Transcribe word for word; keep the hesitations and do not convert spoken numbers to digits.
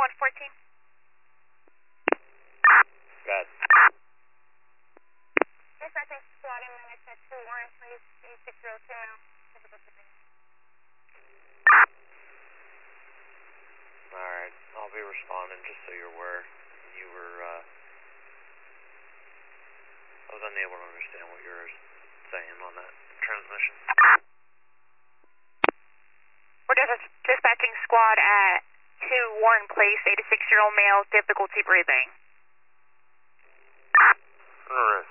squad fourteen. Got it. Dispatching squad in minutes at two Warren, please. eighty-six oh two now. Alright, I'll be responding just so you're aware. You were, uh, I was unable to understand what you were saying on that transmission. We're dis dispatching squad at two Warren Place, eighty-six year old male, difficulty breathing. Alright.